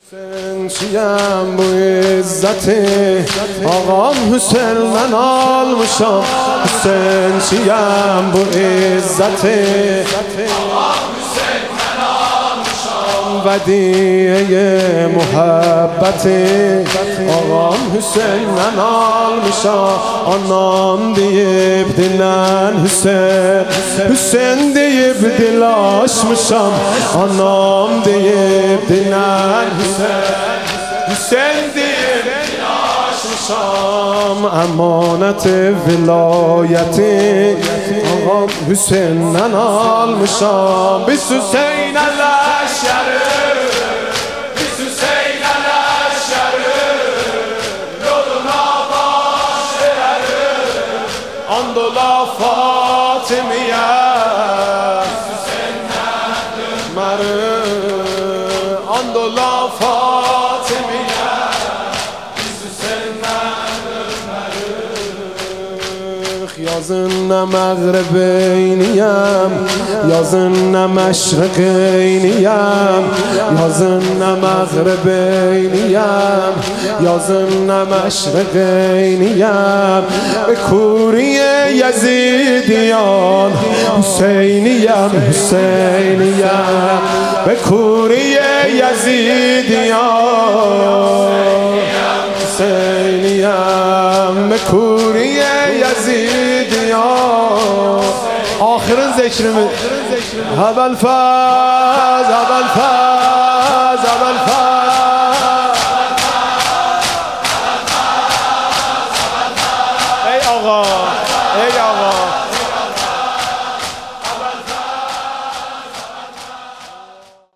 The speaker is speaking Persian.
چیم bu عزتی آقام حسین من آلمشم حسین چیم bu عزتی آقام حسین من آلمشم ودیعه محبتی آقام حسین من آلمشم آنام deyip dinlen Hüseyin Hüseyin deyip dil açmışam anam deyip dinlen Hüseyin Hüseyin deyip dil açmışam emanet vilayeti ağam Hüseyin'den almışam biz Hüseyin'e leşeri Andola Fatimiye Marı Andola Fatimiye Yazın ne mağribeyniyem Yazın ne meşriqeyniyem Yazın ne mağribeyniyem Yazın ne meşriqeyniyem Kuriye Yezidiyan Hüseyniyem Hüseyniyem Kuriye Yezidiyan Hüseyniyem Kuriye Yezidiyan Ahirin zekrimi Hebel faz